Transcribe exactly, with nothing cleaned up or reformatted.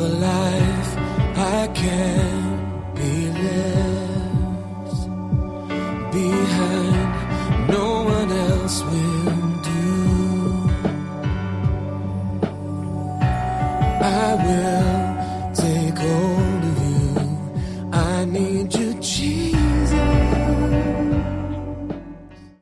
a life I can't be left behind. No one else will.